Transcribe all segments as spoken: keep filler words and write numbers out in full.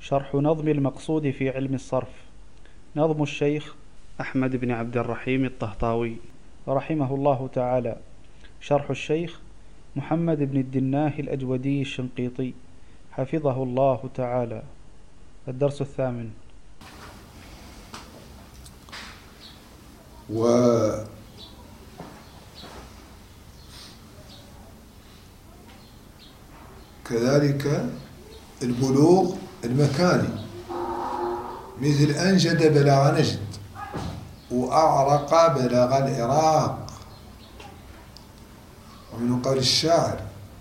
شرح نظم المقصود في علم الصرف. نظم الشيخ أحمد بن عبد الرحيم الطهطاوي رحمه الله تعالى. شرح الشيخ محمد بن الدناه الأجودي الشنقيطي حفظه الله تعالى. الدرس الثامن. وكذلك البلوغ المكاني مثل أنجد بلغ نجد، وأعرق بلغ العراق. ومن قول الشاعر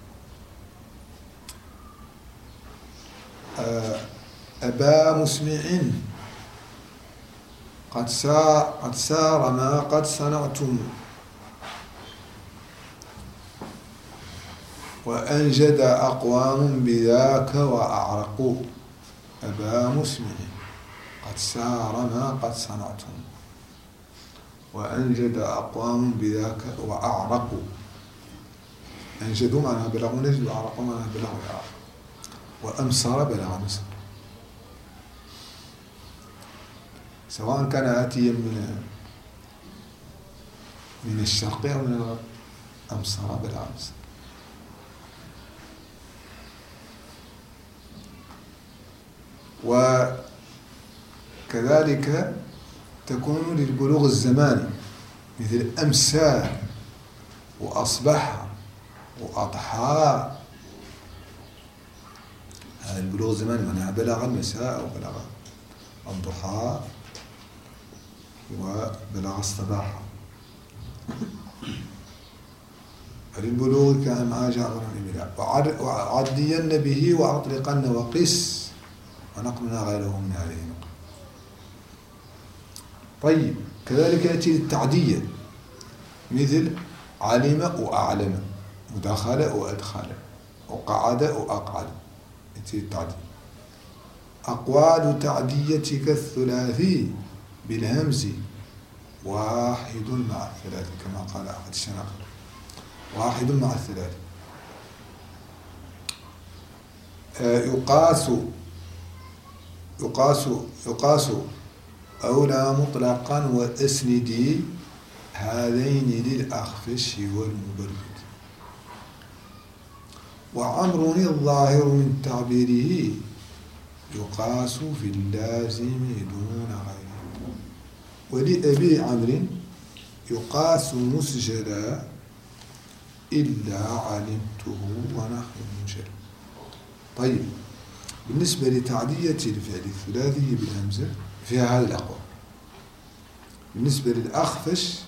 أبا مسمع قد سار, قد سار ما قد صنعتم، وأنجد أقوام بذاك وأعرقوا. أبا مسمع قد سار ما قد صنعتم، وأنجد أقوام بذاك وأعرقوا. أنجدوا معناها بلغوا نجد، وأعرقوا معناها بلغوا العراق، وأمصر بلغ مصر. سواء كان آتيا من من الشرق أو من الغرب، أمصر بلغ مصر. وكذلك تكون للبلوغ الزماني مثل أمسى وأصبح وأضحى. هذا البلوغ الزماني معناها بلغ المساء وبلغ الضحى وبلغ الصباح. فللبلوغ كان ما جاء وعدين به وأطلقن وقس ونقمنا غيره من عليه نقم. طيب، كذلك يأتي للتعدية مثل علم وأعلم، ودخل وأدخل، وقعد وأقعد. يأتي للتعدية. أقوال تعديتك الثلاثي بالهمز واحد مع الثلاثي، كما قال أحد الشناقل، واحد مع الثلاثي. يقاس يقاس يقاس أولى مطلقا وأسندي هذين للأخفش والمبرد. وعمر الظاهر من تعبيره يقاس في اللازم دون غيره. ولأبي عمرو يقاس مسجلا إلا علمته ونحو منجل. طيب، بالنسبة لتعدية الفعل الثلاثي بالهمزة فيها هذه الأقوال. بالنسبة للأخفش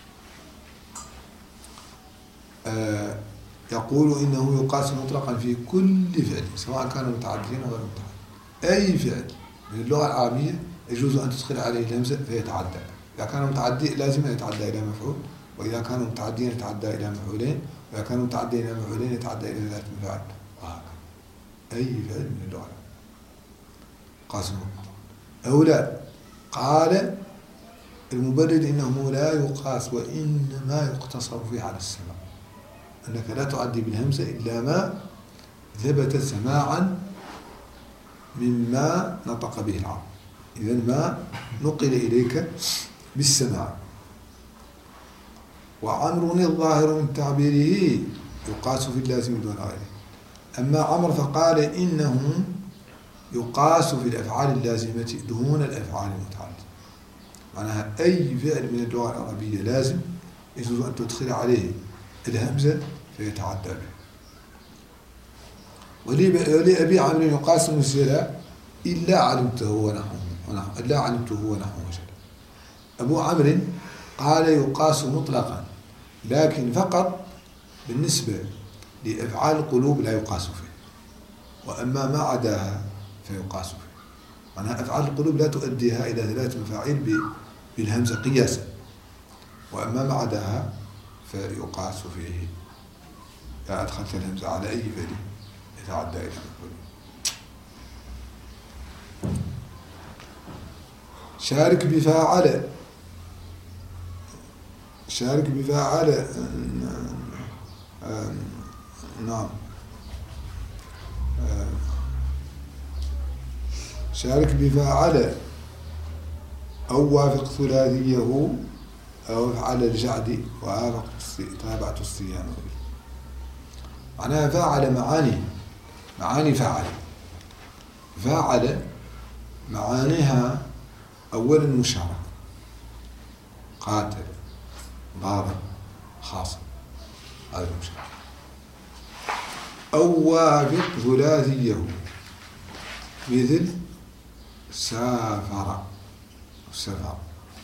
آه يقول إنه يقاس مطلقا في كل فعل سواء كان متعديا أو غير متعدي. أي فعل من اللغة العربية يجوز أن تدخل عليه الهمزة فيتعدى. إذا كان متعدي لازم يتعدى إلى مفعول، وإذا كان متعديا يتعدى إلى مفعولين، وإذا كان متعدي إلى مفعولين يتعدى إلى ذات مفعول، وهكذا. أي فعل من اللغة العربية قاسم مطلقا أو لا. قال المبرد إنه لا يقاس وإنما يقتصر فيه على السماع، أنك لا تعدي بالهمزة إلا ما ثبت سماعا مما نطق به العرب. إذن ما نقل إليك بالسماع. وعمر الظاهر من تعبيره يقاس في اللازم دون غيره. أما عمر فقال إنه يقاس في الأفعال اللازمة دون الأفعال المتعدية. معناها أي فعل من اللغة العربية لازم يجوز أن تدخل عليه الهمزة فيتعدى به. ولأبي عمرو يقاس مسجلا إلا علمته ونحوه ونحو إلا علمته ونحوه وجل. أبو عمرو قال يقاس مطلقا، لكن فقط بالنسبة لأفعال القلوب لا يقاس فيه، وأما ما عداها فيقاس فيه. معناها أفعال القلوب لا تؤديها إلى ثلاث مفاعيل بالهمزة قياسا، وأما ما عداها فيقاس فيه. إذا أدخلت الهمزة على أي فعل يتعدى إلى مفعول. شارك بفاعل شارك بفاعل نعم شارك بفاعل أو وافق ثلاثيه أو افعل الجعد ووافق تابعة الصيام. معناها فاعل معاني معاني فاعل فاعل معانيها أولا مشاركة، قاتل، ضارب، خاصم، هذا المشاركة. أو وافق ثلاثيه مثل سافر سفر،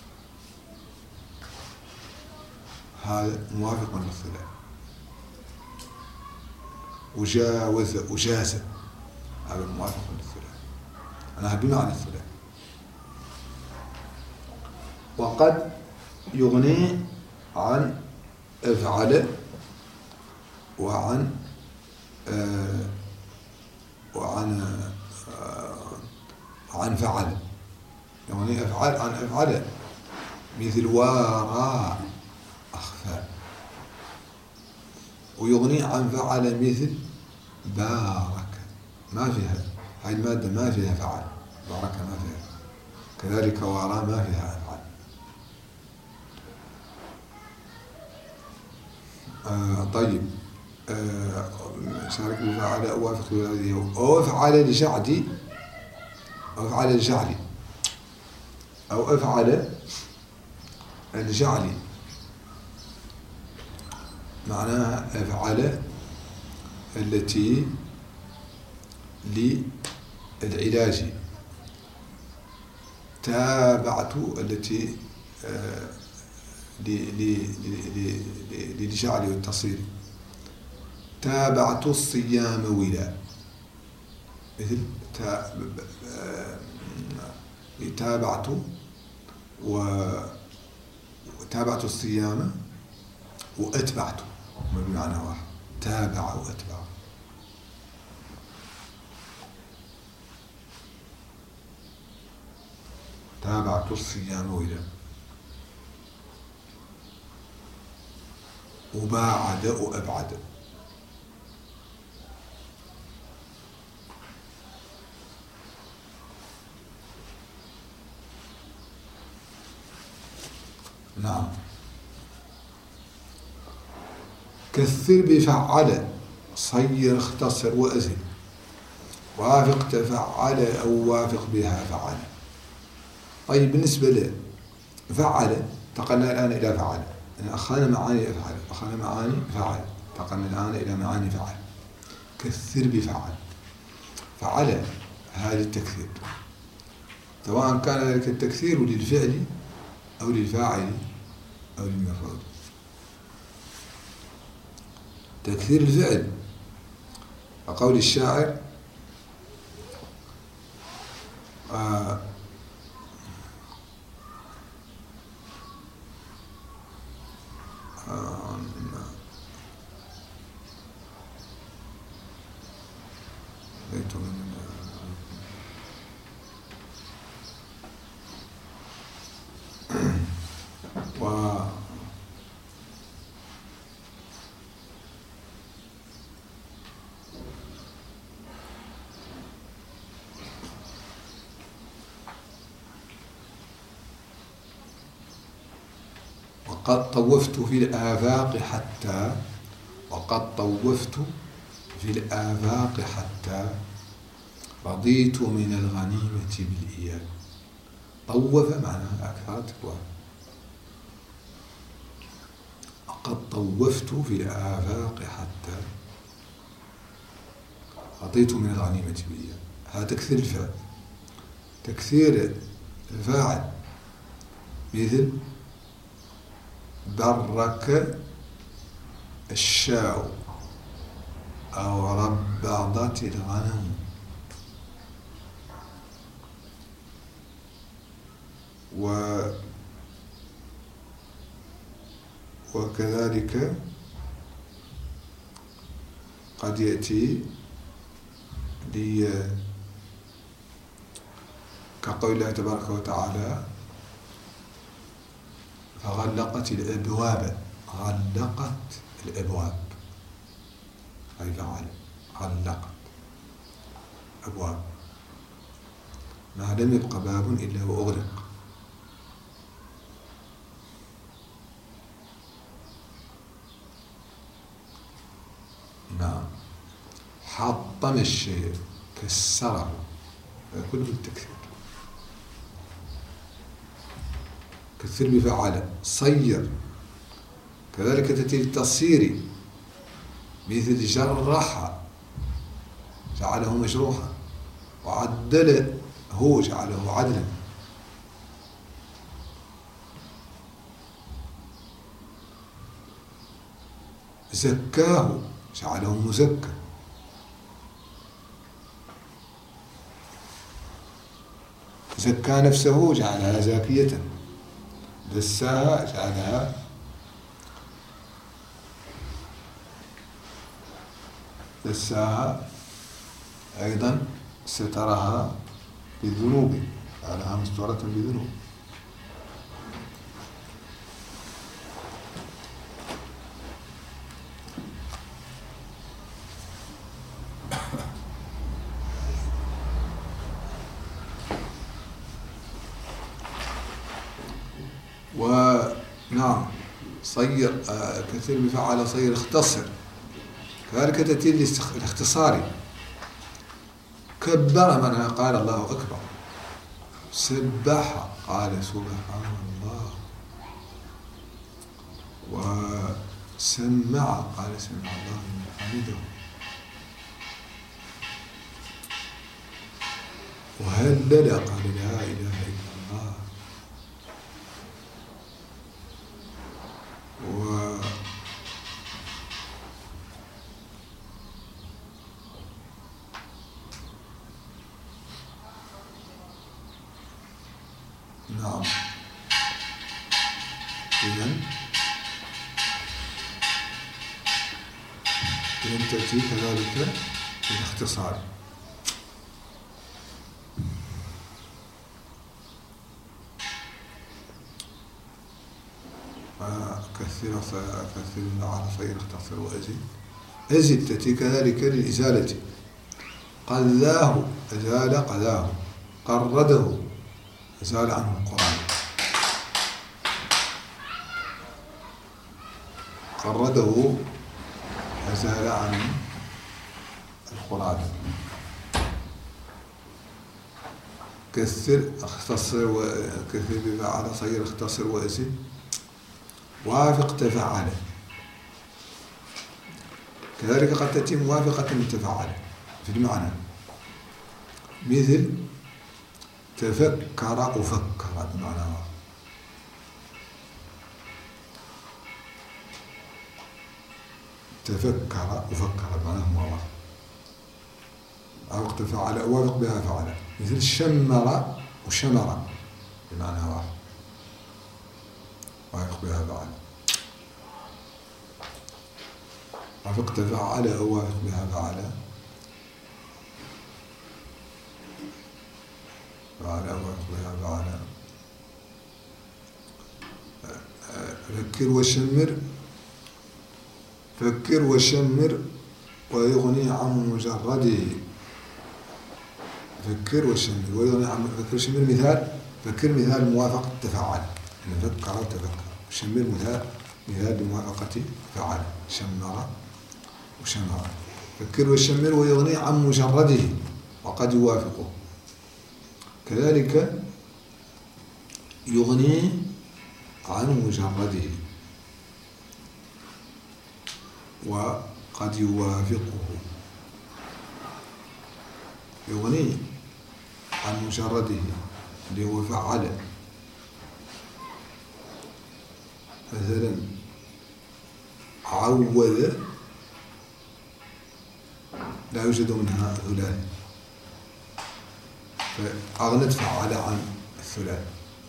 هذا موافق للثلاث. وجاوز وجاز، هذا موافق للثلاث، أنا بمعنى الثلاث. وقد يغني عن افعل وعن آه وعن آه عن فعل، يغني افعل عن افعل مثل وارى أخفى. ويغني عن فعل مثل بارك، ما فيها هاي المادة، ما فيها فعل. بارك ما فيها، كذلك وارى ما فيها أفعل. آه طيب، آه شارك بفعل أو وافق هذه أو افعل لجعدي أو افعل لجعلي أو افعل الجعلي، معناها افعل التي للعلاج، تابعت التي للجعل والتصير، تابعت الصيام ولا، مثل تابعت وتابعت الصيام وأتبعت، ما بمعنى واحد، تابع وأتبع. تابعت الصيام ولا، وباعد وأبعد. نعم. كثر بفعل، صير، اختصر، وأزل. وافق تفعل أو وافق بها فعل. طيب، بالنسبة له فعل انتقلنا الآن إلى فعل، يعني أخذنا معاني أفعل، أخذنا معاني فعل، انتقلنا الآن إلى معاني فعل. كثر بفعل، فعل هذا التكثير، سواء كان ذلك التكثير للفعل أو للفاعل أو للمفعول. تكثير الفعل وقول الشاعر آه آه بيت من و وقد طوفت في الآفاق حتى وقد طوفت في الآفاق حتى رضيت من الغنيمة بالإياب. طوف معناها أكثر تطوف. وقد طوفت في الآفاق حتى رضيت من الغنيمة بالإياب. هذا تكثير الفعل. تكثير الفاعل مثل برك الشاء أو ربضت الغنم. و وكذلك قد يأتي لي كقول الله تبارك وتعالى فغلقت الأبواب. غلقت الأبواب أي فعل غلقت أبواب. ما لم يبق باب إلا وأغلق. نعم. حطم الشيء، كسره، كله بالتكسير. كثر بفعل. صير كذلك تأتي التصير، مثل جرح جعله مجروحا، وعدل هو جعله عدلا. زكاه جعله مزكى. زكى نفسه جعلها زاكية. دساها جعلها دساها أيضا سترها بالذنوب، جعلها مستورة بالذنوب. ونعم. صير آه كثير بفعل. صير اختصر كذلك تأتي الاختصاري. كبر منها قال الله أكبر. سبح قال سبحان الله. وسمع قال سمع الله لمن حمده. وهلل قال لا إله إلا الله. و نعم. إذن إذن تأتي كذلك بالاختصار. كثير كثير على صير اختصر وأزد. أزد تأتي كذلك للإزالة. قذاه أزال قذاه. قرده أزال عنه القرآن. قرده أزال عنه القرآن. كثر اختصر وكثير بفعل. صير اختصر وأزد. وافق تفعل كذلك قد تأتي موافقة من تفعل في المعنى، مثل تفكر أفكر بمعنى. تفكر أفكر بمعنى هو وافق تفعل. وافق بها فعل، مثل شمر وشمر بمعنى واحد. وافق بها فعل. وافق تفعل أو وافق بها فعل. فعل أو وافق بها فعل. فكر وشمر. فكر وشمر ويغني عن مجرده. فكر وشمر ويغني عن فكر وشمر. مثال فكر مثال موافقة تفعل. فكر وتفكر. شمر مثال مثال لموافقة فعل. شمر وشمر. فكر وشمر ويغني عن مجرده وقد يوافقه. كذلك يغني عن مجرده وقد يوافقه. يغني عن مجرده اللي هو فعل. مثلا عوذ لا يوجد منها ثلاث، فأغنت فعل عن الثلاث.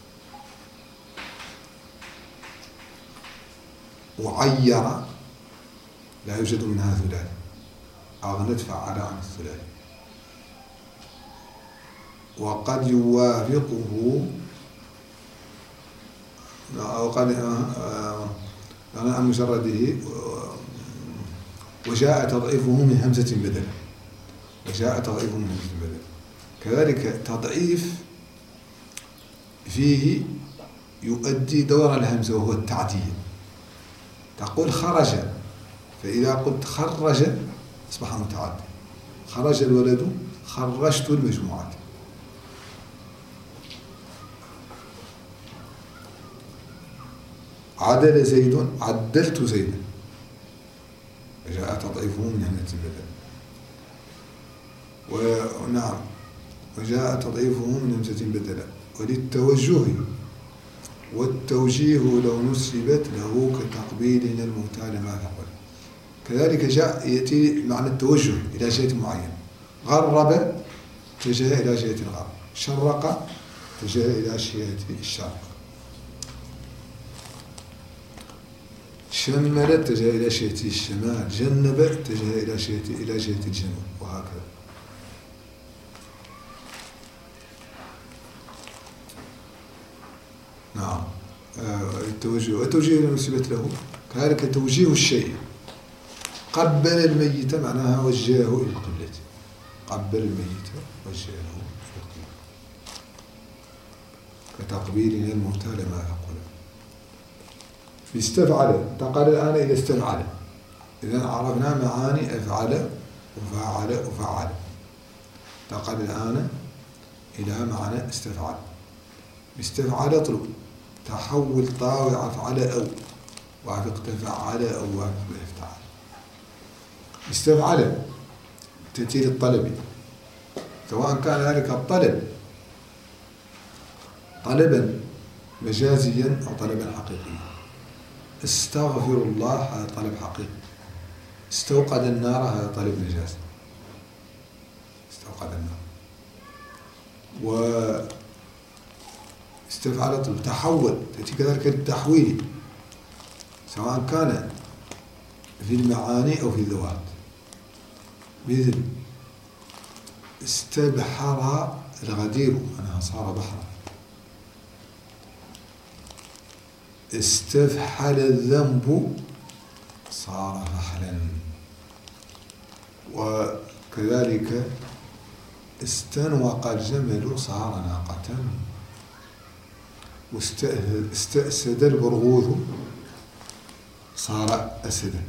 وعير لا يوجد منها ثلاث، أغنت فعل عن الثلاث. وقد يوافقه وقد عن مجرده. وجاء تضعيفه من همزة بدل. وجاء تضعيفه من همزة بدل. كذلك تضعيف فيه يؤدي دور الهمزة وهو التعديل. تقول خرج، فإذا قلت خرج أصبح متعدي. خرج الولد، خرجت المجموعة. عدل زيد، عدلت زيدا. جاء تضعيفه من همزة البدل. ونعم، وجاء تضعيفه من همزة البدل. وللتوجه والتوجيه لو نسبت له كتقبيل الموتى لما ثقل. كذلك جاء يأتي معنى التوجه إلى جهة معينة. غرب اتجه إلى جهة الغرب، شرق اتجه إلى جهة الشرق، شمل اتجه إلى جهة الشمال، جنب اتجه إلى جهة إلى جهة الجنوب، وهكذا. نعم. التوجيه والتوجيه المنسبة له كذلك توجيه الشيء. قبل الميت معناها وجهه إلى القبلة. قبل الميت وجهه إلى القبلة كتقبيل الموتى لما يقول. استفعل انتقل الآن إلى استفعل. إذا عرفنا معاني أفعل وفعل وفعل. انتقل الآن إلى معنى استفعل. استفعل اطلب تحول طاوع أفعل أو وافق تفعل أو وافق افتعل. استفعل تأتي للطلب، سواء كان ذلك الطلب طلبا مجازيا أو طلبا حقيقيا. استغفر الله هذا طلب حقيقي. استوقد النار هذا طلب مجازي. استوقد النار. و استفعل طلب تحول تأتي كذلك للتحويل، سواء كان في المعاني أو في الذوات. مثل استبحر الغدير أنها صار بحرا. استفحل الذنب صار فحلا. وكذلك استنوق الجمل صار ناقة. واستأسد البرغوث صار أسدا.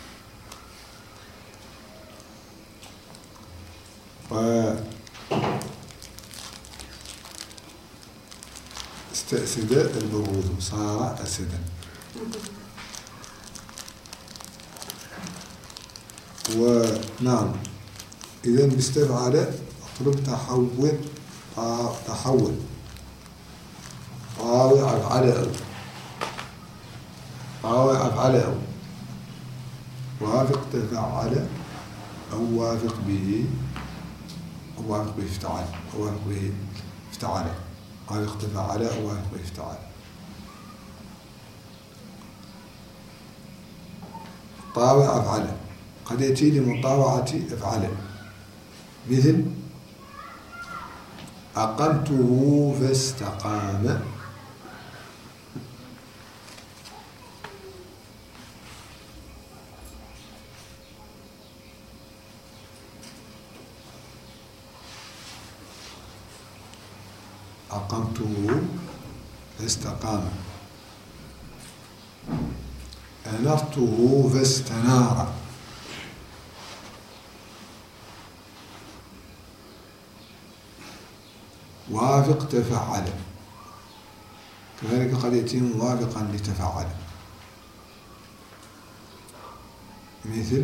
واستأسد البرغوث صار أسدا. ونعم، إذا باستفعل اطلب تحول تحول طاوع أفعل أو طاوع أفعل أو وافق تفعل أو وافق به أو وافق به افتعل أو وافق به افتعل وافق تفعل أو وافق به افتعل. طاوع أفعل قد يأتي لمطاوعة أفعل. مثل أقمته فاستقام. أقمته فاستقام. أنرته فاستنار. وافق تفعل كذلك قد يأتي موافقا لتفعل. مثل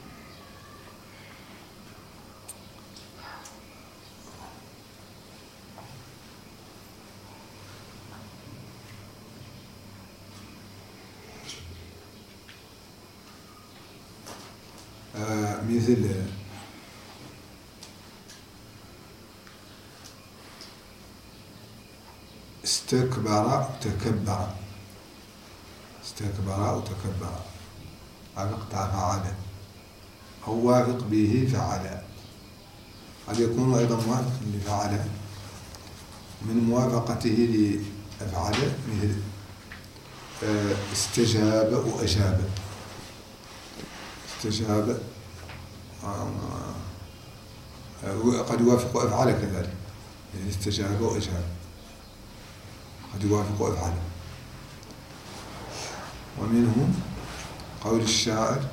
آه مثل استكبر تكبر. استكبر وتكبر وافق تفعل أو وافق به فعل. قد يكون أيضا موافق لفعل من موافقته لأفعل. مثل استجاب وأجاب. استجاب قد يوافق أفعال كذلك، يعني استجاب وأجاب، قد يوافق أفعال. ومنه قول الشاعر: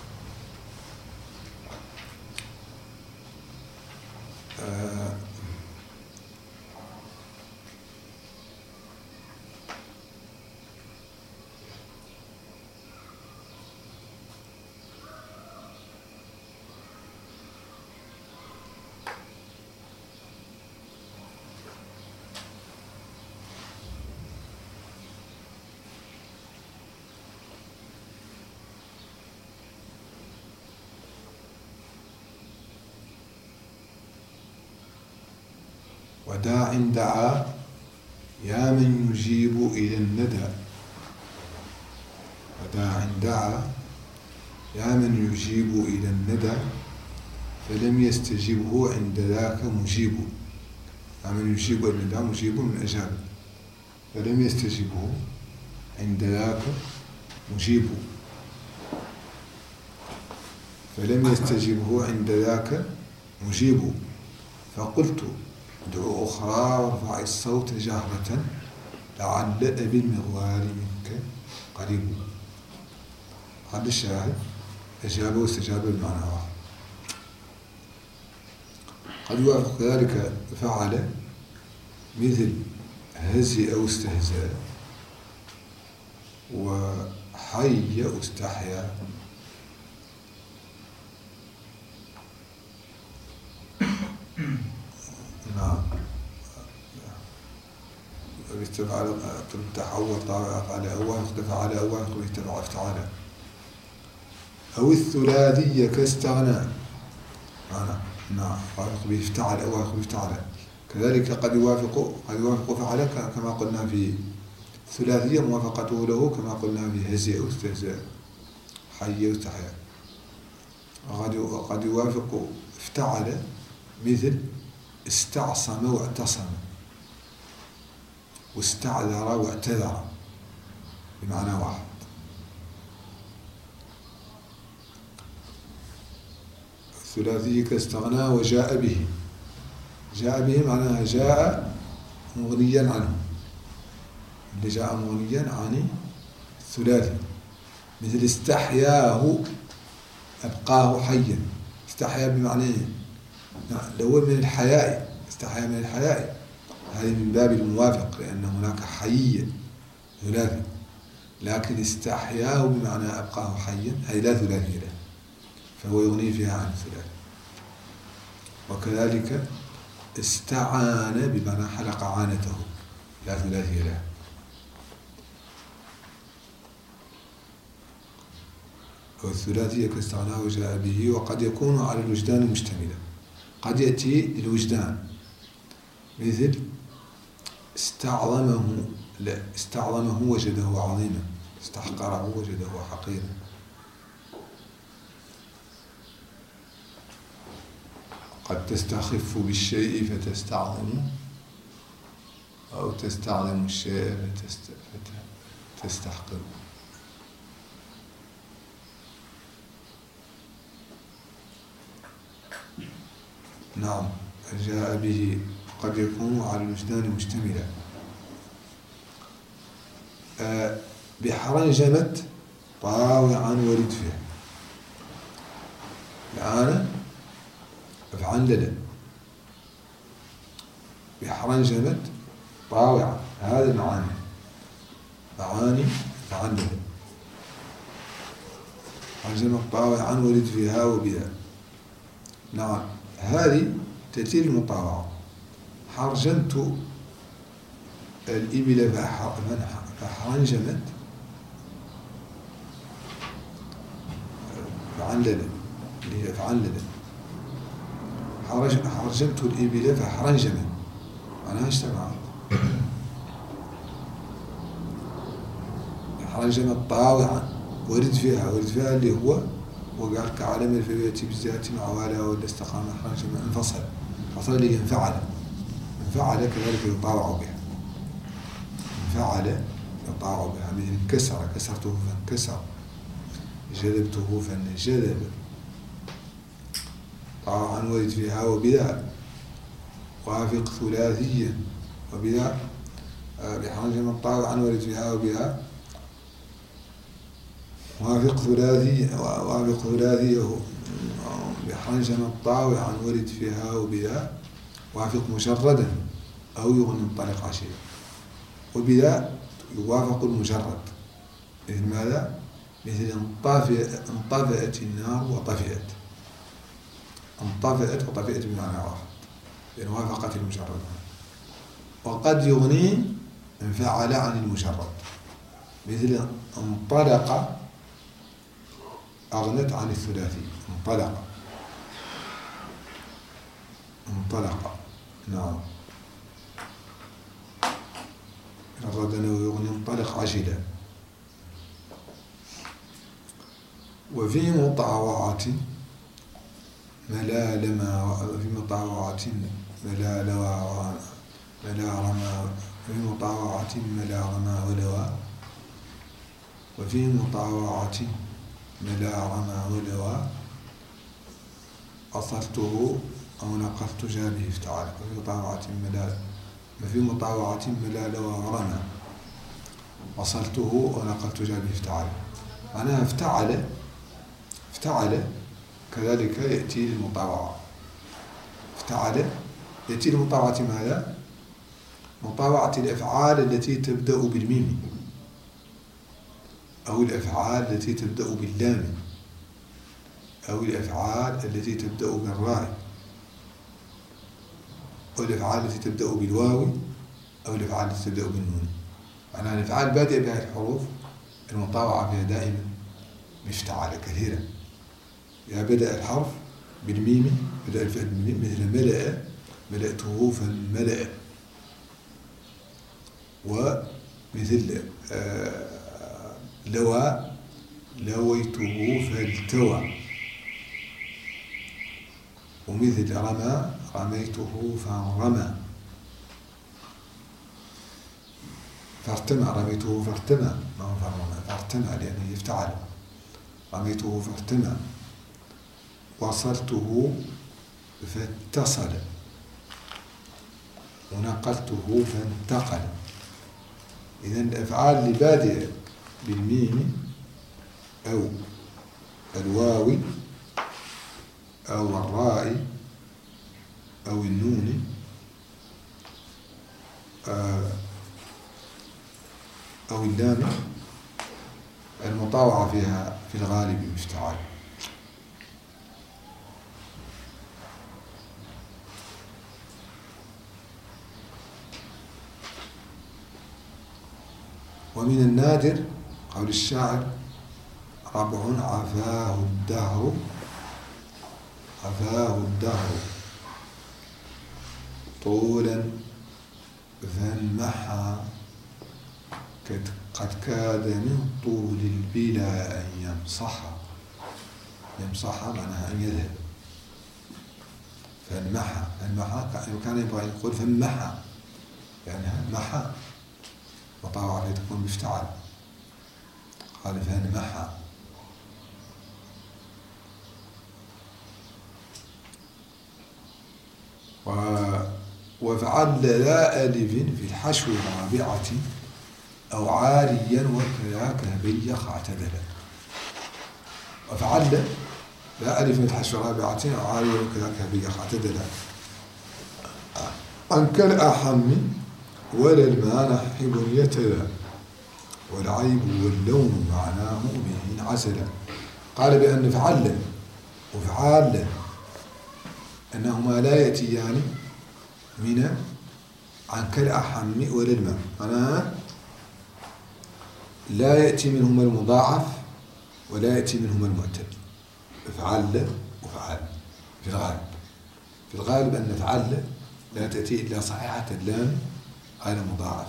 آه وداع دعا يا من يجيب إلى الندى. وداع دعا يا من يجيب إلى الندى، فلم يستجبه عند ذاك مجيب. يا من يجيب إلى الندى مجيب من أجاب، فلم يستجبه عند ذاك مجيب. فلم يستجبه عند ذاك مجيب. فقلت: ادعو أخرى وارفع الصوت جهرة، لعل أبي المغوار منك قريب. هذا الشاهد أجاب واستجاب بمعنى واحد. قد يوافق ذلك فعل، مثل هزئ واستهزأ، وحي واستحيا، نعم. استفعل تحول طابع أفعل أول اختفعل أول اختفع افتعل. أو الثلاثية كاستغنى، نعم نعم وافق به افتعل أول افتعل. كذلك قد يوافق قد يوافق فعل كما قلنا في الثلاثية موافقته له كما قلنا في هزئ واستهزاء، حي واستحيا. وقد يوافق افتعل مثل استعصم واعتصم، واستعذر واعتذر بمعنى واحد. الثلاثي كاستغنى وجاء به. جاء به معناها جاء مغنيا عنه، اللي جاء مغنيا عن الثلاثي. مثل استحياه أبقاه حيا. استحيا بمعنى الأول من الحياء، استحيا من الحياء، هذه من باب الموافق لأن هناك حي ثلاثي. لكن استحياه بمعنى أبقاه حيا هذه لا ثلاثي له، فهو يغني فيها عن الثلاثي. وكذلك استعان بمعنى حلق عانته، لا ثلاثي له. والثلاثي كاستغنى وجاء به. وقد يكون على الوجدان مشتملا، قد يأتي الوجدان مثل استعظمه، لا استعظمه وجده عظيما، استحقره وجده حقيرا. قد تستخف بالشيء فتستعظمه، أو تستعظم الشيء فتستحقره. نعم. جاء به قد يكون على الوجدان مشتملا. أه بحرنجمت طاوعا وردفه. الآن افعل بحرنجمت طاوعا، هذا معاني معاني فعل حرنجمت طاوعا وردفها وبها. نعم هذه تأتي المطاوعة. حرجمت الإبل فحرنجمت فعلل، اللي هي فعلل. حرجمت الإبل فحرنجمت معناها اجتمعت. حرنجمت طاوعا ورد فيها، ورد فيها اللي هو وقال كعالم الفبية بالذات مع والها ولا استقام حرنجمت انفصل، فصل اللي انفعل. انفعل كذلك يطاوع بها، انفعل يطاوع بها. مثل انكسر كسرته فانكسر، جذبته فانجذب. طاوعا ورد فيها وبذا وافق ثلاثيا وبذا بحنجم طاوعا ورد فيها وبذا وافق ثلاثي وافق ثلاثيه بحنجم طاوعا ورد فيها وبذا وافق مشردا أو يغني الطلق عشيا وبذا يوافق المجرد مثل ماذا؟ مثل انطفئت النار وطفئت انطفئت وطفئت بمعنى واحد لأن وافقت المجرد وقد يغني انفعل عن المجرد مثل انطلق أغنت عن الثلاثي انطلق انطلق نعم أراد أنه يغني انطلق عجلا وفي مطاوعة ملال ما في مطاوعة ملال ملا رمى في مطاوعة ملا رمى ولوى وفي مطاوعة ملا رمى ولوى أصلته أو نقلت جابه افتعال وفي مطاوعة ملا في مطاوعة ملا لوى ورمى وصلته أو نقلت جابه افتعال معناها افتعل افتعل كذلك يأتي للمطاوعة افتعل يأتي لمطاوعة ماذا؟ مطاوعة الأفعال التي تبدأ بالميم أو الأفعال التي تبدأ باللام أو الأفعال التي تبدأ بالراء أو الأفعال التي تبدأ بالواو أو الأفعال التي تبدأ بالنون. معناها الأفعال بادئة بها الحروف المطاوعة فيها دائما مفتعلة كثيرا. إذا بدأ الحرف بالميم بدأ الفعل بالميم مثل ملأ ملأته فملأ ومثل آه لوى لويته فالتوى ومثل رمى رميته فانرمى فارتمى رميته فارتمى ما هو فانرمى فارتمى لأنه يفتعل رميته فارتمى وصلته فاتصل ونقلته فانتقل. إذن الأفعال اللي بادئة بالميم أو الواو أو الراء أو النون أو اللام المطاوعة فيها في الغالب مفتعل. ومن النادر قول الشاعر ربع عفاه الدهر عفاه الدهر طولا فانمحى قد كاد من طول البلا أن يمصحها يمصحها معناها أن يذهب فانمحى فانمحى كان يبغى يقول فانمحى يعني محى مطاوعة التي تكون بافتعال قال فانمحى. وفعل لا ألف في الحشو الرابعة أو عاريا وكذاك بيخ اعتدلا. وفعل لا ألف في الحشو الرابعة أو عاريا وكذاك بيخ اعتدلا عن كالأحم ولا الماء نحب يتلا والعيب واللون معناه به عسلا. قال بأن فعل وفعال أنهما لا يأتيان من عن كالأحم ولا الماء معناها لا يأتي منهما المضاعف ولا يأتي منهما المعتل. فعل وفعل في الغالب في الغالب أن فعل لا تأتي إلا صحيحة اللام غير مضاعف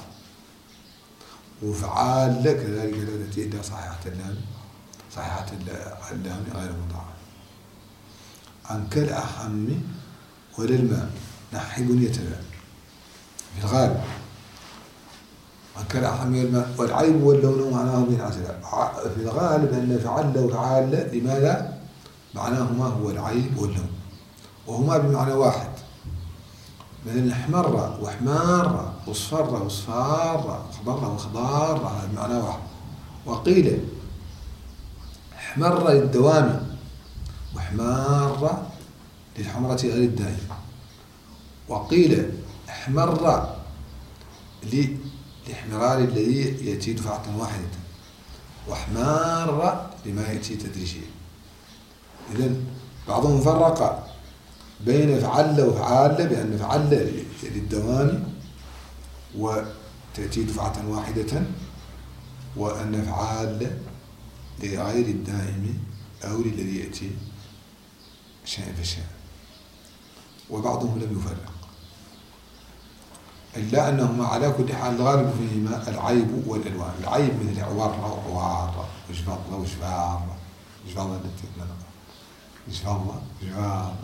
وفعال كذلك لا تأتي إلا صحيحة اللام صحيحة اللام غير مضاعف. عن كالأحم ولا الماء نحب يتبع في الغالب عن كالأحم والماء والعيب واللون معناه من عسلا. في الغالب أن فعل وفعال لماذا؟ معناهما هو العيب واللون وهما بمعنى واحد، مثل احمر وحمار وصفر وصفار وخضر وخضار، هذا بمعنى واحد. وقيل احمر للدوام وحمار للحمرة غير الدائمة. وقيل احمر لاحمرار الذي يأتي دفعة واحدة، وحمار لما يأتي تدريجيا. إذن بعضهم فرق بين فعل وفعال، بأن فعل للدوام وتأتي دفعة واحدة، وأن فعال لغير الدائم أو للذي يأتي شيئا فشيئا. وبعضهم لم يفرق، إلا أنهما على كل حال الغالب فيهما العيب والألوان. العيب مثل عوار وعوار وجبار وجبار جبار جبار جبار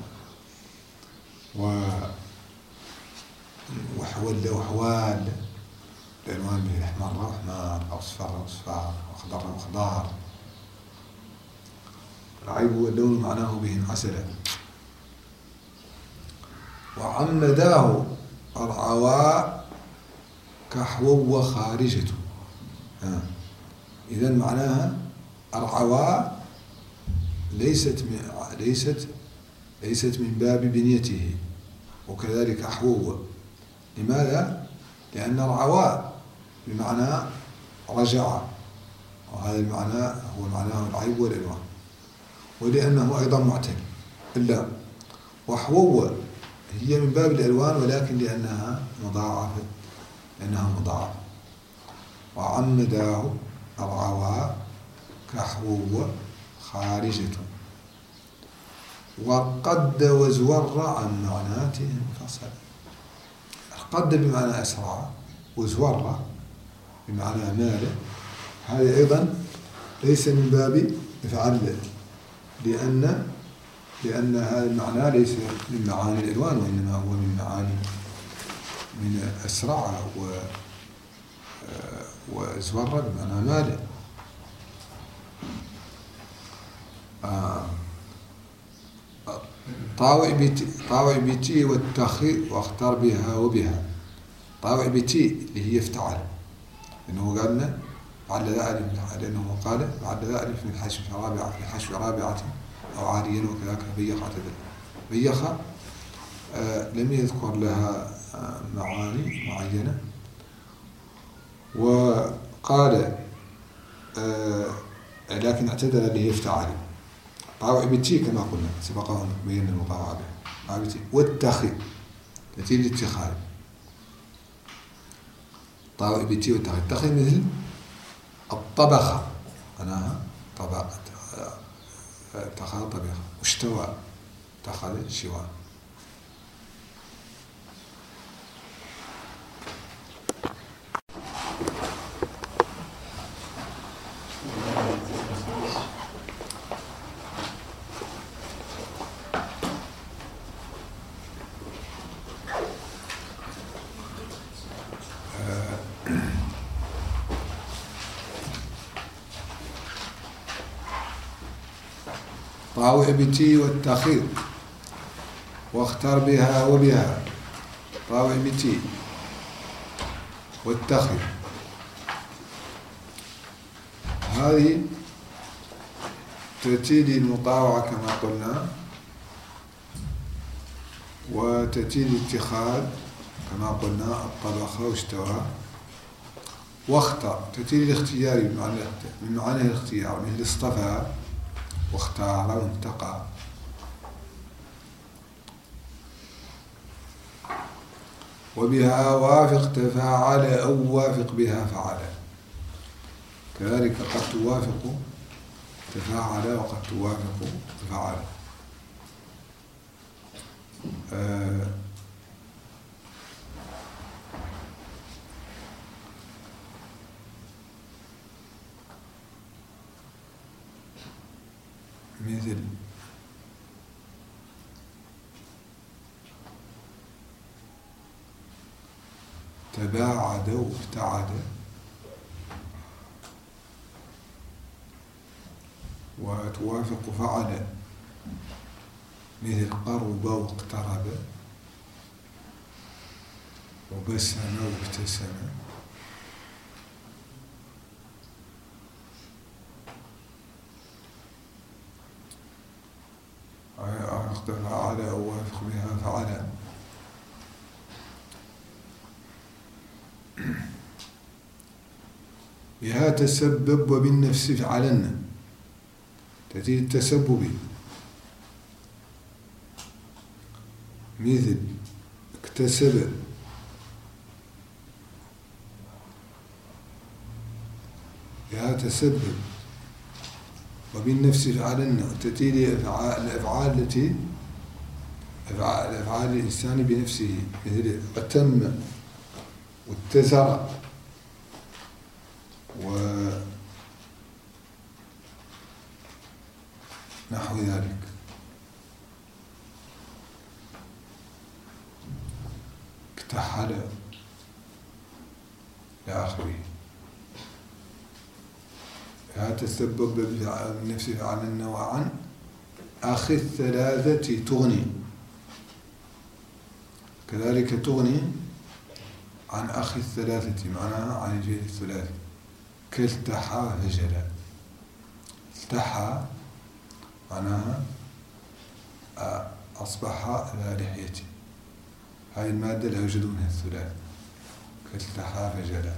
وحول وحوال، الألوان مثل أحمر وأحمر وأصفر وأصفار وأخضر وأخضار. العيب واللون معناه به انعسل. وعمداه أرعوا كحو خارجة. إذن معناها أرعوا ليست ليست ليست من باب بنيته، وكذلك أحوو. لماذا؟ لأن أرعوا بمعنى رجع، وهذا المعنى هو معناه العيب والألوان، ولأنه أيضا معتل. إلا وحوو هي من باب الألوان، ولكن لأنها مضاعفة لأنها مضاعفة. وعمداه أرعوا كحو خارجة. وقد وزور عن معناته انفصل. قد بمعنى أسرع، وزور بمعنى مال. هذا أيضا ليس من باب فعل، لأن لأن هذا المعنى ليس من معاني الألوان، وإنما هو من معاني من أسرع و وزور بمعنى مال. آه. طاوع بتي طاوع بتي والتخي واختار بها وبها. طاوع بتي اللي هي افتعل، لأنه قالنا بعد ذلك، لأنه قال بعد ذلك من حشو رابعة في حشو رابعة أو عاريا وكذلك بيخة بيخة. آه لم يذكر لها آه معاني معينة. وقال آه لكن اعتدل اللي هي افتعل. طاوع بتي كما قلنا سبقه بين المطاوعة به. والتخي التي للاتخاذ. طاوع بتي والتخي. التخي مثل الطبخة، أنا طبخ اتخذ طبخ، واشتوى اتخذ شواء. طاوع بتي والتخير واختار بها وبها. طاوع بتي والتخير هذه تأتي للمطاوعة كما قلنا، وتأتي للاتخاذ كما قلنا الطبخ واشتوى. واختار تأتي للاختيار من معنى الاختيار، مثل اصطفى واختار وانتقى. وبها وافق تفاعل أو وافق بها فعل. كذلك قد توافق تفاعل وقد توافق فعل. آه مثل تباعد وابتعد، وتوافق فعل مثل قرب واقترب وبسم وابتسم. أقدر على أوافق بها فعلا. بها تسبب وبالنفس فعلن، تأتي التسبب مثل اكتسب بها تسبب وبالنفس فعلن، تأتي الأفعال التي أفعال الإنسان بنفسه مثل أتم واتزر ونحو ذلك. اكتحل إلى آخره. هذا تسبب بالنفس فعلا وعن أخي الثلاثة تغني، كذلك تغني عن أخي الثلاثة معناها عن الجيل الثلاثي. كالتحى فجلا، التحى معناها أصبح ذا لحية، هاي المادة لا يوجد منها الثلاث. كالتحى فجلا.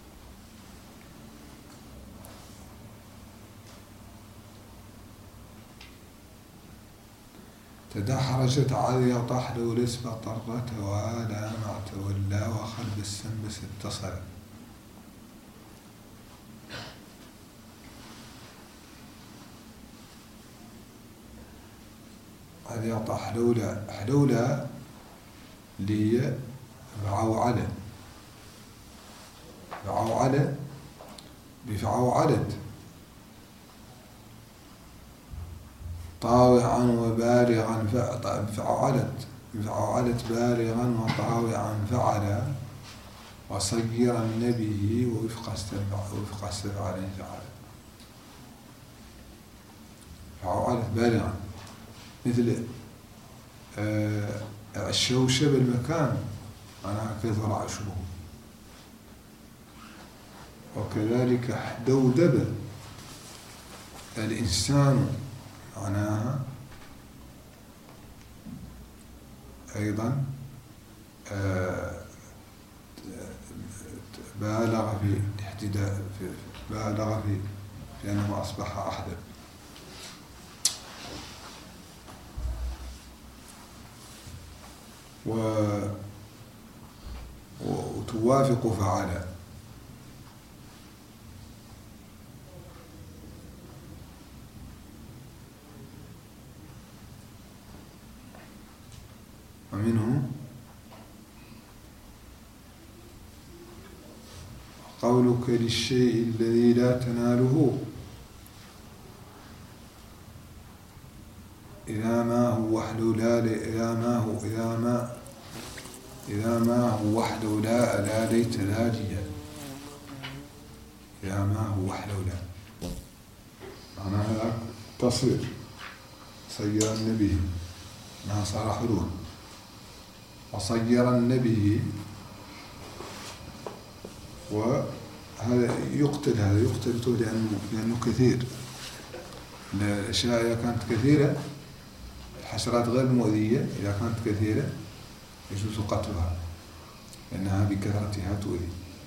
تدحرجت عالية طحل لسبة طرة توالى مع تولى وخلب السنبس اتصل. هذه طحلولة، حلولة لي بعوعلة، بعوعلة بفعوعلت طاوعا وبارغا فعلت، فعلت بارغا وطاوعا فعل وصيرا نبيه ووفق وفق استفعال فعل. فعلت بارغا مثل آه الشوشب المكان معناها كثر عشبه، وكذلك دودب الإنسان معناها أيضا بالغ في الاحتداء، بالغ في لأنه أصبح أحدث. وتوافق فعلا. ومنه قولك للشيء الذي لا تناله إذا ما هو وحده لا إذا ما هو إذا ما إذا ما هو وحده لا لا ليت لاجيا، إذا ما هو وحده لا معناها تصير صير النبي ما صار حلول. وصير النبي وهذا يقتل، هذا يقتل لأنه لأنه كثير. الأشياء إذا كانت كثيرة، الحشرات غير مؤذية إذا كانت كثيرة يجوز قتلها لأنها بكثرتها تؤذي.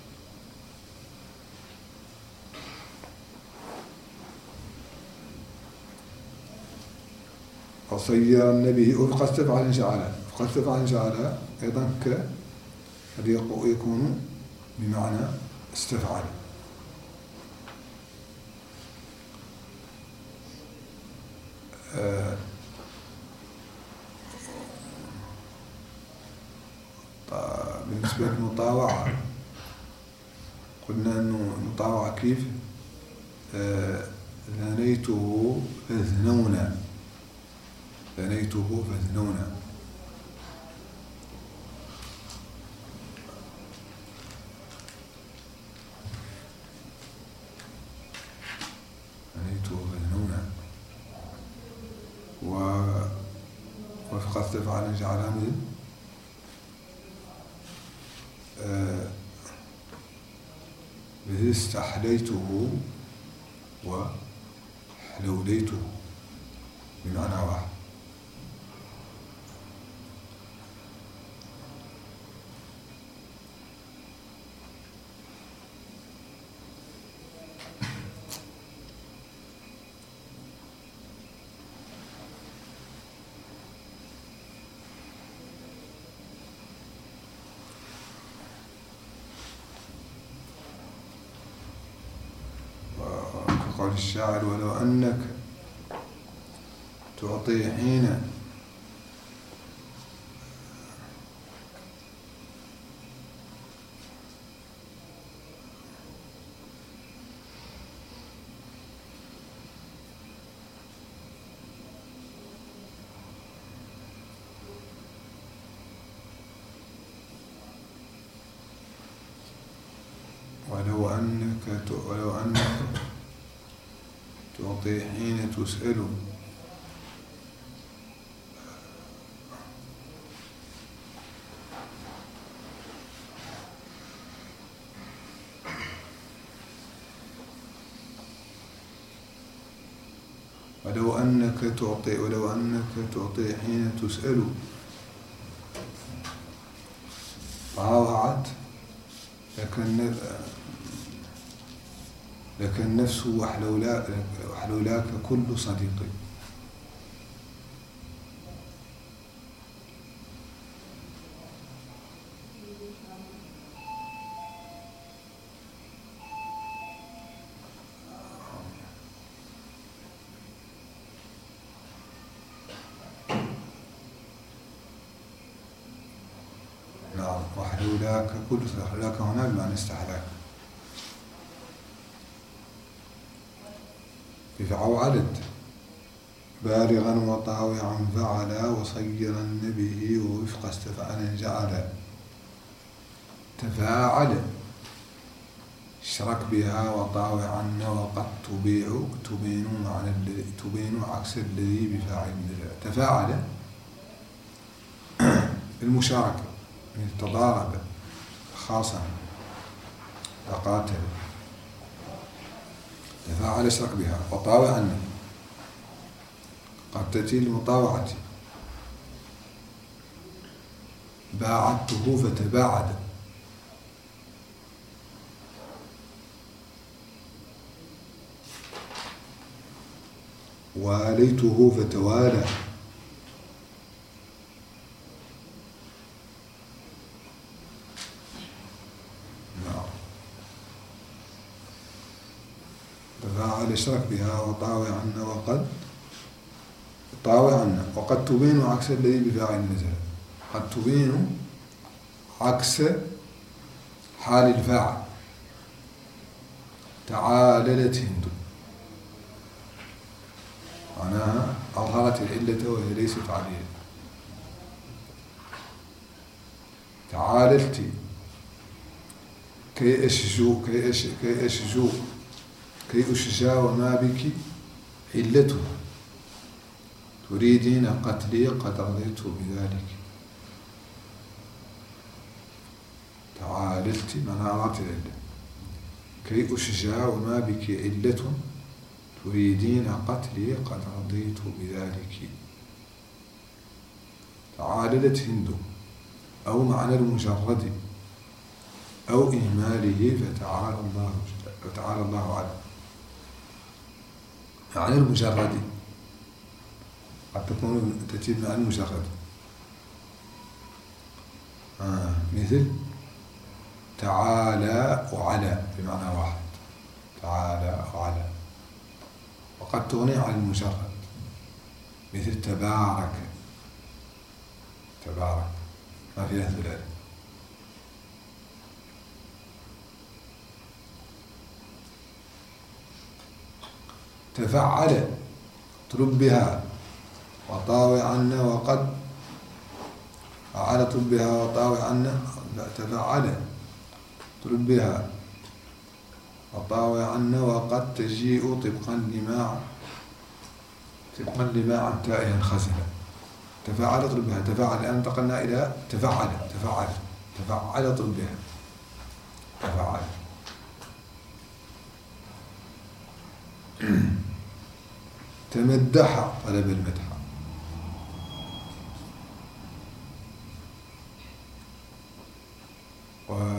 وصير النبي وفق استفعال شعلا، وفق استفعال شعلا أيضا ك يكون بمعنى استفعل. آه بالنسبة للمطاوعة قلنا أنه المطاوعة كيف؟ آه ثنيته فاثنونا، ثنيته فاثنونا. ثنيته فاثنونا. فعلا جعلها مثل آه مثل استحليته وحلوليته بمعنى واحد. قال الشاعر: ولو أنك تعطي حين ولو أنك ولو أنك تعطي حين تسأل ولو أنك تعطي ولو أنك تعطي حين تسأل طاوعت لك لك النفس وحلولاك كل صديق. نعم، وحلولاك كل صديق. حلولاك هنا بمعنى استحلاك. فعوعلت بالغا وطاوعا فعلا وصيرا به ووفق استفعالا جعلا. تفاعل اشرك بها وطاوعا وقد تبيع تبين معنى تبين عكس الذي بفاعل. تفاعل المشاركة من تضارب خاصة تقاتل. تفاعل اشرك بها وطاوعا قد تأتي المطاوعة. باعدته فتباعد. واليته فتوالى. تفاعل اشرك بها وطاوعا وقد طاوعا وقد تبين عكس الذي بفاعل نزل. قد تبين عكس حال الفاعل. تعاللت هند معناها أظهرت العلة وهي ليست علية. تعاللت كي أشجو كي أش كي أشجو كي أشجى وما بك علته تريدين قتلي قد رضيت بذلك. تعاللت منارات العلة كي أشجى وما بك علة تريدين قتلي قد رضيت بذلك. تعاللت هند أو معنى المجرد أو إهماله فتعالى الله فتعالى الله عنه. معنى المجرد قد تكون تأتي مع المجرد آه. مثل تعالى وعلى بمعنى واحد. تعالى وعلى. وقد تغني عن المجرد مثل تبارك. تبارك ما فيها ثلاث. تفعل اطلب بها وطاوعن وقد فعل اطلب بها وطاوعن. لا، تفعل اطلب بها وطاوعن وقد تجيء طبقا لما طبقا لما عن تائه خزنة. تفاعل اطلب بها، تفاعل. الآن انتقلنا إلى تفعل، تفعل تفعل اطلب بها، تفعل. تمدح طلب المدح. و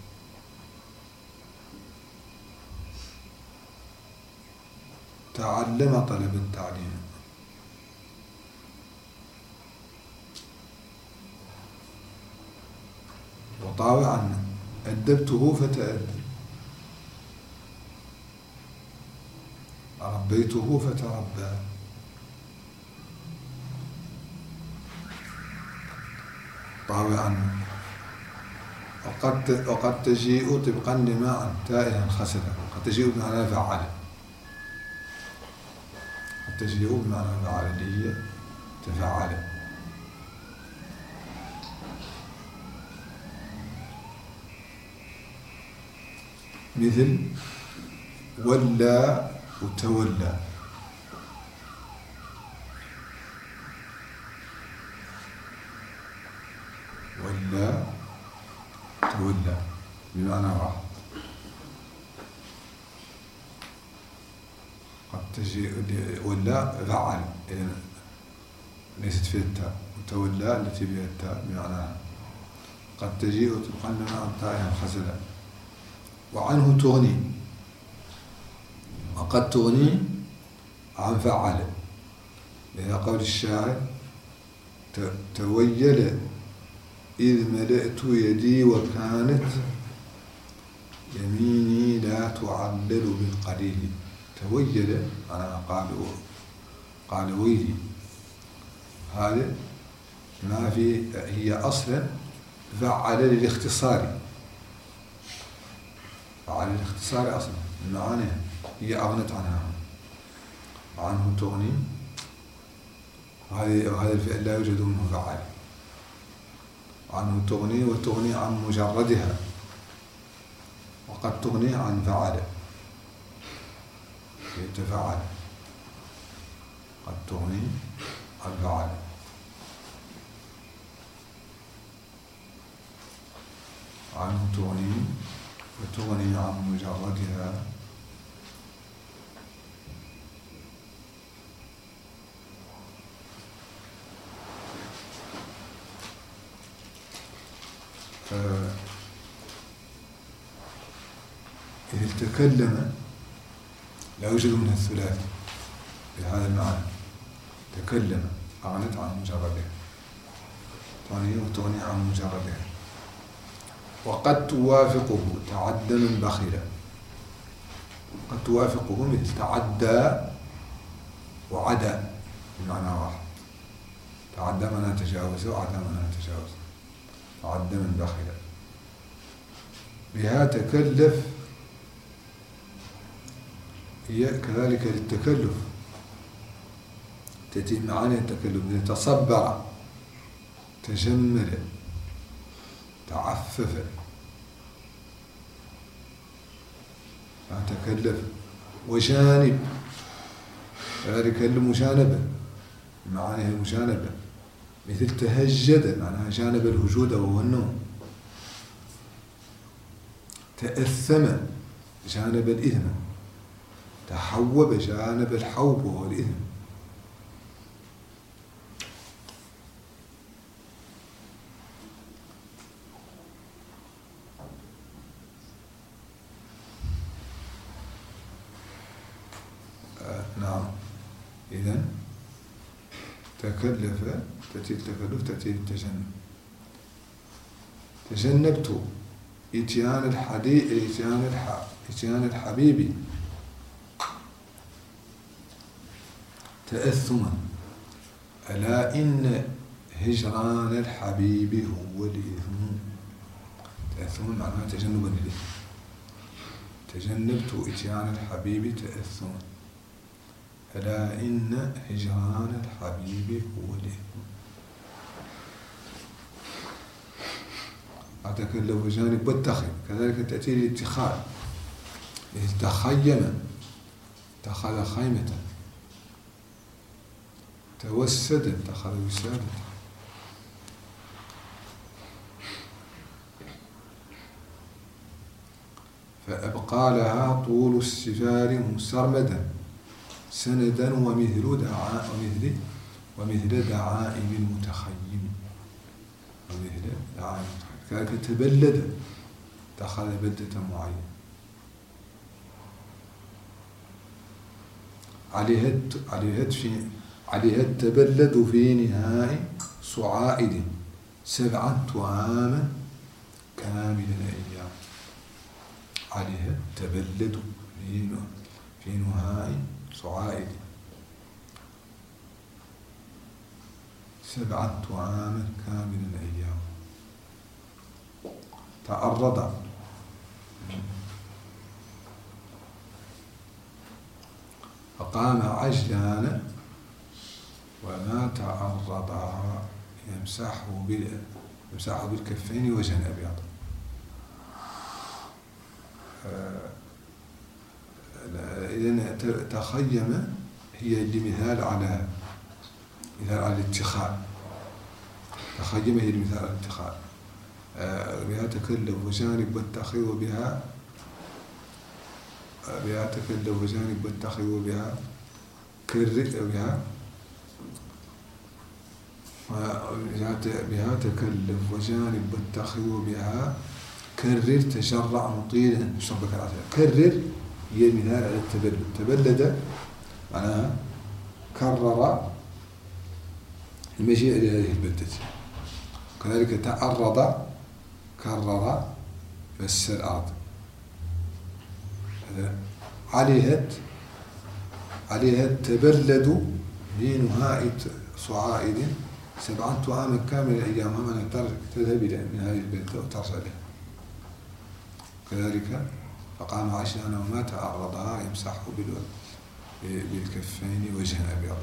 تعلم طلب التعليم. وطاوعا أدبته فتأدب، ربيته فتربى. طاوعا وقد وقد تجيء طبقا لما تائها خسدا. قد تجيء بمعنى فعل، قد تجيء بمعنى فعل اللي هي تفعل. مثل ولى وتولى. ولى تولى بمعنى واحد. قد تجي ولى فعل إذا ليست فيها التاء، وتولى التي فيها التاء بمعناها. قد تجيء طبقا لما تائها خسدا. وعنه تغني. وقد تغني عن فعل، لهذا قول الشاعر تويل إذ ملأت يدي وكانت يميني لا تعلل بالقليل. تويل أنا قال قال ويلي، هذا ما في، هي أصلا فعل للاختصار، فعل للاختصار أصلا المعاني هي أغنت عنها. عنه تغني، وهذا الفعل لا يوجد منه فعل. عنه تغني، وتغني عن مجردها. وقد تغني عن فعل يتفعل. قد تغني عن فعل. عنه تغني وتغني عن مجردها. إذا تكلم لا يوجد منها الثلاثي بهذا المعنى. تكلم أغنت عن مجردها، تغني وتغني عن مجردها. وقد توافقه تعدى من بخيلا. قد توافقه مثل تعدى وعدا بمعنى واحد. تعدى معنى تجاوز، وعدا معنى تجاوز. تعدى من بخيلا. بها تكلف، هي كذلك للتكلف، تأتي معاني التكلف. تصبر، تجمل، تعفف، تكلف. وجانب كذلك المجانبة، معاني المجانبة مثل تهجد معناها جانب الوجود وهو النوم. تأثم جانب الإثم. تحوب جانب الحوب وهو الإثم. آه نعم. إذن تكلف، تأتي التكلف، تأتي التجنب. تجنبت إتيان الحديث، إتيان الح... إتيان الحبيب. تأثما، ألا إن هجران الحبيب هو الإثم. تأثما معناها تجنبا للإثم. تجنبت إتيان الحبيب تأثما، ألا إن هجران الحبيب هو الإثم. أتكلف جانب والتخذ، كذلك تأتي الاتخاذ. مثل تخيم، اتخذ خيمة. توسد اتخذ وسادة. فأبقى لها طول السفار مسرمدا سندا ومثل دعاء ومثل ومثل دعائم المتخيم ومثل دعائم المتخيم كذلك تبلد اتخذ بلدة معينة عليها عليها في عليها التبلد في نهاء صعائد سبعة عاما كامل الأيام. عليها التبلد في نهاء صعائد سبعة عاما كامل الأيام. تعرض فقام عجلان وما تعرض يمسحه بال يمسحه بالكفين وجها أبيض. إذن تخيم هي اللي مثال على مثال على الاتخاذ. تخيم هي المثال على الاتخاذ بها تكلف وجانب والتخير بها بها تكلف وجانب والتخير بها كرر بها بها تكلف وجانب والتخير بها كرر تجرع مطيلا شربك العسل. كرر هي المثال على التبلد. تبلد معناها كرر المجيء إلى هذه البلدة. كذلك تعرض كرر مس الأرض. عليهت عليهت تبلد في نهاية صعائد سبعة عاما كامل أيامها من تذهب من هذه البلدة وترجع لها. كذلك فقام عشان وما تعرضها يمسحه بالكفين وجها أبيض.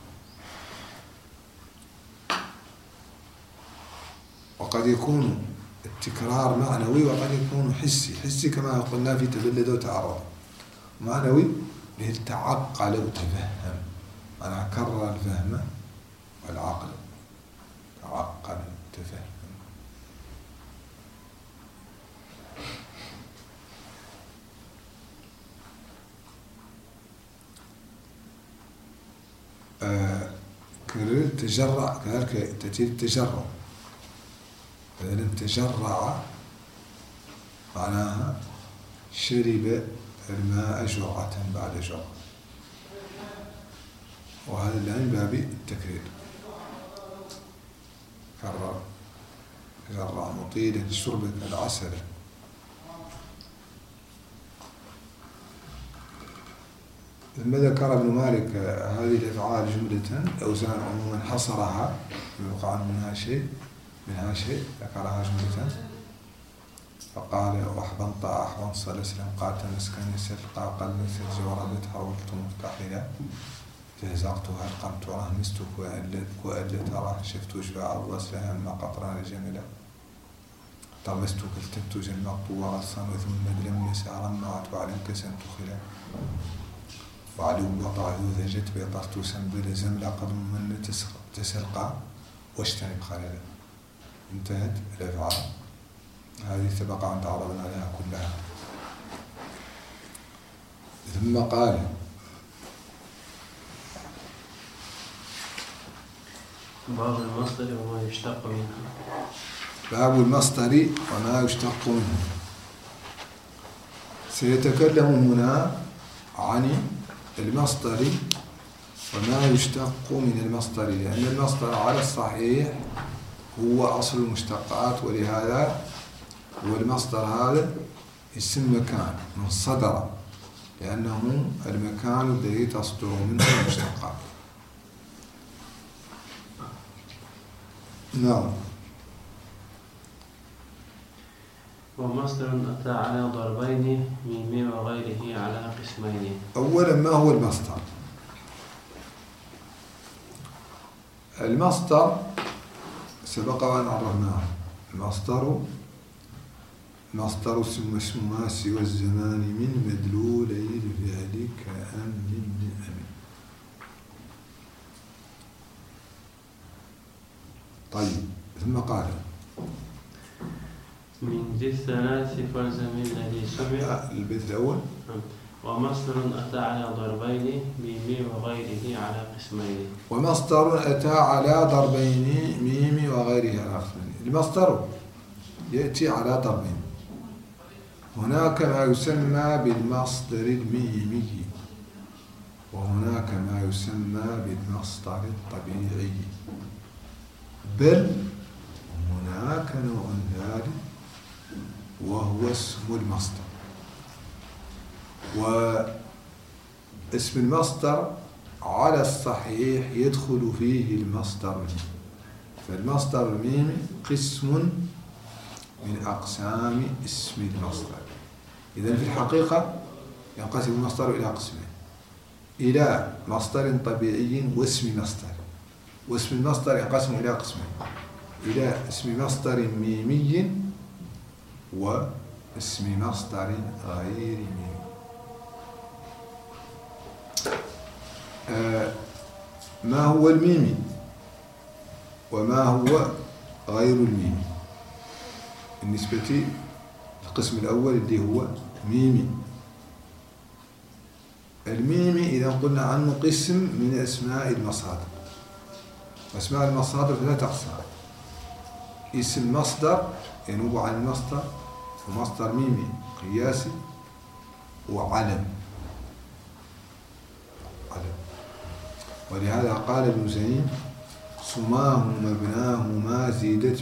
وقد يكون التكرار معنوي وقد يكون حسي. حسي كما قلنا في تبلد وتعرض. معنوي به تعقل وتفهم. أنا كرر الفهم والعقل. تعقل وتفهم. آه كرر تجرع كذلك تأتي التجرع. فإذا تجرع معناها شرب الماء جرعة بعد جرعة. وهذا الآن باب التكرير. كرر جرع مطيلا شربة العسل. ثم ذكر ابن مالك هذه الأفعال جملة أوزان عموما حصرها يوقع منها شيء منها شيء ذكرها جملة. فقال وحبنط أحوان صلسلم قاتل مسكن سلقا قلت جوربت حولت مفتحلا فهزقتها القمت رهمستك وألت راه شفت شفاع الرسل هم قطران جملا طرستك التبت جمعت وغصن ثم لم يسعر معت وعلم كسنت خلا وعلو وطع ذجت بيطرت سنبل زملا قد من تسلقا واجتنب خللا. انتهت الأفعال هذه سبق أن تعرضنا لها كلها. ثم قال باب المصدر وما يشتق منه. باب المصدر وما يشتق منه. سيتكلم هنا عن المصدر وما يشتق من المصدر، لأن المصدر على الصحيح هو أصل المشتقات، ولهذا هو المصدر هذا اسم مكان من صدر، لأنه المكان الذي تصدر منه المشتقات. نعم. ومصدر أتى على ضربين ميم وغيره على قسمين. أولا ما هو المصدر؟ المصدر سبق وأن عرفناه. المصدر مصدر اسم ما سوى الزمان من مدلولي الفعل كأمن لأمن. طيب ثم قال من ذي الثلاث فالزم الذي سمع. البيت الأول ومصدر أتى على ضربين ميم وغيره على قسمين. ومصدر أتى على ضربين ميم وغيره على قسمين. المصدر يأتي على ضربين. هناك ما يسمى بالمصدر الميمي وهناك ما يسمى بالمصدر الطبيعي، بل هناك نوع ثالث وهو اسم المصدر. واسم المصدر على الصحيح يدخل فيه المصدر الميمي، فالمصدر الميمي قسم من أقسام اسم المصدر. إذن في الحقيقة ينقسم المصدر إلى قسمين، إلى مصدر طبيعي واسم مصدر. واسم المصدر ينقسم إلى قسمين، إلى اسم مصدر ميمي واسم مصدر غير ميمي. آه ما هو الميمي وما هو غير الميمي؟ بالنسبة للقسم الأول اللي هو ميمي، الميمي إذا قلنا عنه قسم من أسماء المصادر. أسماء المصادر ثلاثة أقسام: اسم مصدر ينوب عن المصدر، ومصدر ميمي قياسي، وعلم. علم. ولهذا قال ابن زين: سماه مبناه ما زيدت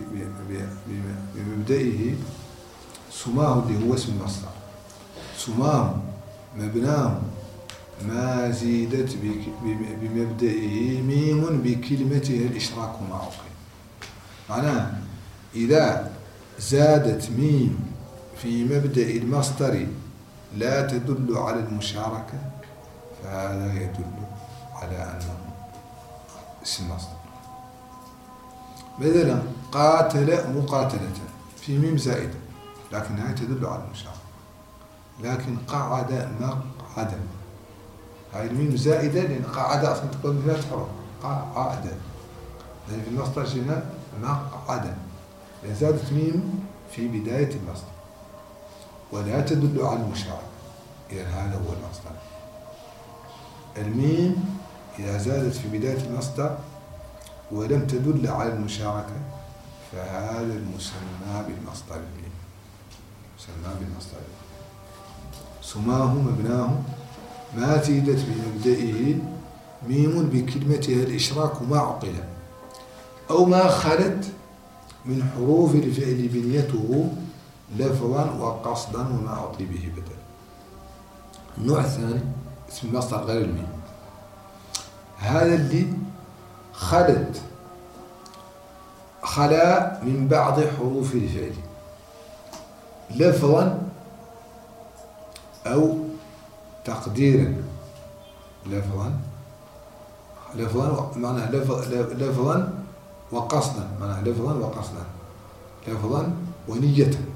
بمبدئه. سماه اللي هو اسم المصدر، سماه مبناه ما زيدت بمبدئه ميم بكلمته الإشراك مع عقل. معناه إذا زادت ميم في مبدأ المصدر لا تدل على المشاركة، فهذا يدل على أنه اسم مصدر. مثلا قاتل مقاتلة في ميم زائدة لكنها تدل على المشاركة، لكن قعد مقعدا هاي الميم زائدة لأن قعد أصلا تكون بثلاث حروف قعد، لأن في المصدر جئنا مقعدا لأن زادت ميم في بداية المصدر ولا تدل على المشاركة، إذن هذا هو المصدر. الميم إذا زادت في بداية المصدر ولم تدل على المشاركة فهذا المسمى بالمصدر الميم، مسمى بالمصدر. سماه مبناه ما زيدت بمبدئه ميم بكلمتها الإشراك ما عقل، أو ما خلت من حروف الفعل بنيته لفظا وقصدا وما أعطي به بدل. النوع الثاني اسم المصدر غير الميم، هذا اللي خلت خلا من بعض حروف الفعل لفظا أو تقديرا. لفظا لفظا معناه لفظا وقصدا، معناه لفظا وقصدا، لفظا ونية.